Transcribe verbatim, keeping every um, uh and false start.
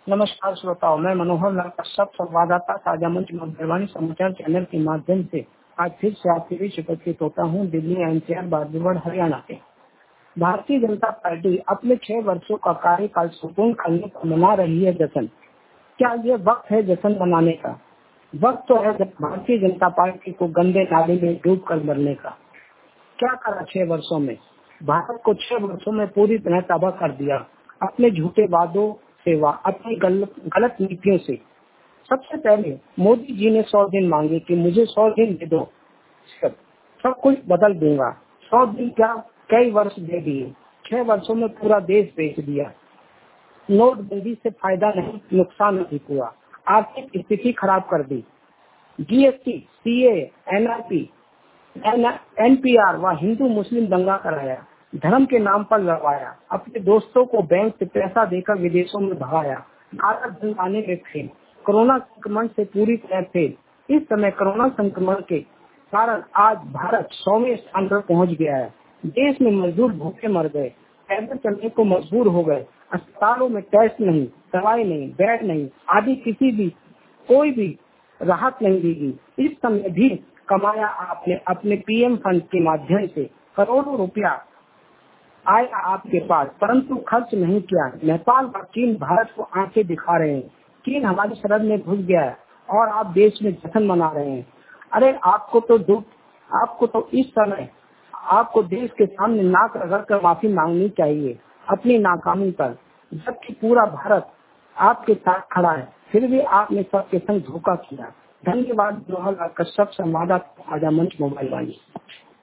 नमस्कार श्रोताओं, मैं मनोहर लाल कश्यप, संवाददाता साझा मंच मेहरबानी समाचार चैनल के माध्यम से आज फिर से आपके बीच उपस्थित होता हूं। दिल्ली एनसीआर बागेश्वर हरियाणा के भारतीय जनता पार्टी अपने छह वर्षों का कार्यकाल संपूर्ण करने पर मना रही है जश्न। क्या ये वक्त है जश्न मनाने का? वक्त तो है जब भारतीय जनता पार्टी को गंदे नाले में डूब कर मरने का। क्या करा छह वर्षों में? भारत को छह वर्षों में पूरी तरह तबाह कर दिया, अपने झूठे वादों से व अपनी गलत गलत नीतियों से। सबसे पहले मोदी जी ने सौ दिन मांगे कि मुझे सौ दिन दे दो, सब सब कुछ बदल दूंगा। सौ दिन क्या, कई वर्ष दे दिए। छह वर्षों में पूरा देश बेच दिया। नोटबंदी से फायदा नहीं, नुकसान अधिक हुआ। आर्थिक स्थिति खराब कर दी। जीएसटी, सीए, एनआरपी, एनपीआर व हिंदू मुस्लिम दंगा कराया। धर्म के नाम पर लड़वाया। अपने दोस्तों को बैंक से पैसा देकर विदेशों में भगाया। काला धन लाने में फेल। कोरोना संक्रमण से पूरी तरह फेल। इस समय कोरोना संक्रमण के कारण आज भारत सौवें स्थान पर पहुंच गया है। देश में मजदूर भूखे मर गए, पैदल चलने को मजबूर हो गए। अस्पतालों में टेस्ट नहीं, दवाई नहीं, बेड नहीं, आदि किसी भी कोई भी राहत नहीं दी गई। इस समय भी कमाया आपने अपने पीएम फंड के माध्यम से करोड़ों रुपया आया आपके पास, परंतु खर्च नहीं किया। नेपाल व चीन भारत को आंखें दिखा रहे हैं। चीन हमारी सरहद में घुस गया है और आप देश में जश्न मना रहे हैं। अरे आपको तो दुख, आपको तो इस समय आपको देश के सामने नाक रगड़ कर माफी मांगनी चाहिए अपनी नाकामी पर, जबकि पूरा भारत आपके साथ खड़ा है। फिर भी आपने सबके संग धोखा किया। धन्यवाद। मनोहर लाल कश्यप, संवाददाता साझा मंच मोबाइल वाली।